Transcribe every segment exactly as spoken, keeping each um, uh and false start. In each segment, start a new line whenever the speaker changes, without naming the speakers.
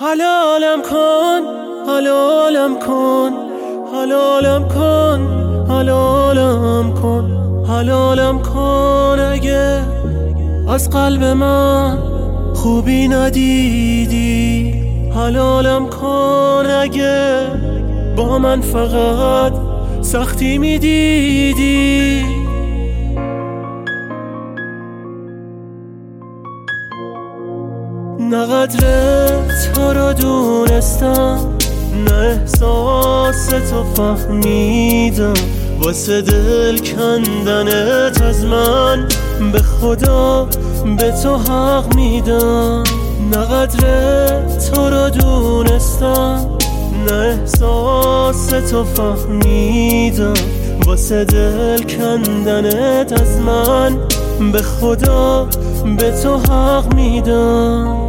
حلالم کن حلالم کن حلالم کن حلالم کن حلالم کن اگه از قلب من خوبی ندیدی. حلالم کن اگه با من فقط سختی میدیدی. نه قدر تو رو دونستم، نه احساس تو فهمیدم. واسه دل کندنت از من به خدا به تو حق میدم. نه قدر تو رو دونستم، نه احساس تو فهمیدم. واسه دل کندنت از من به خدا به تو حق میدم.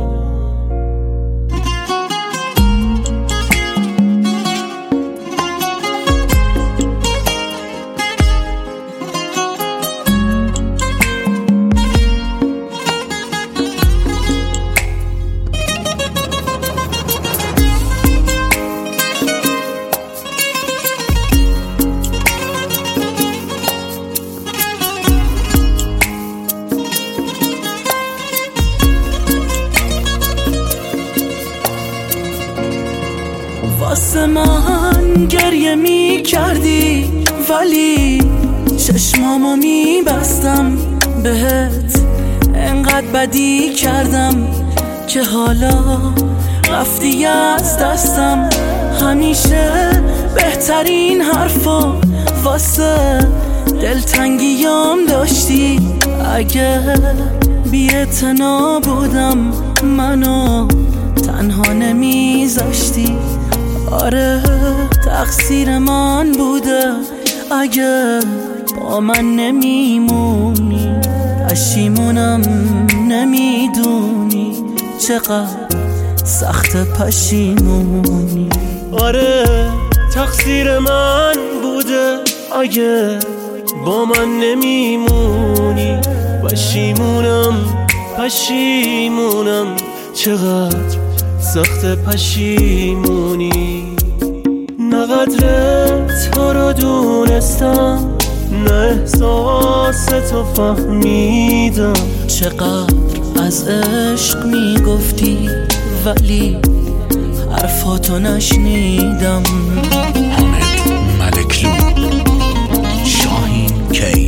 واسه من گریه می کردی ولی چشمامو می بستم بهت. انقدر بدی کردم که حالا رفتی از دستم. همیشه بهترین حرفا واسه دلتنگیام داشتی. اگه بی‌اعتنا بودم منو تنها نمیذاشتی. آره تقصیر من بوده اگه با من نمیمونی. پشیمونم نمیدونی چقدر سخت پشیمونی.
آره تقصیر من بوده اگه با من نمیمونی. پشیمونم پشیمونم چقدر سخت پشیمونی. نه قدر تو رو دونستم، نه احساس تو فهمیدم.
چقدر از عشق میگفتی ولی حرفاتو نشنیدم.
حامد ملکلو، شاهین کی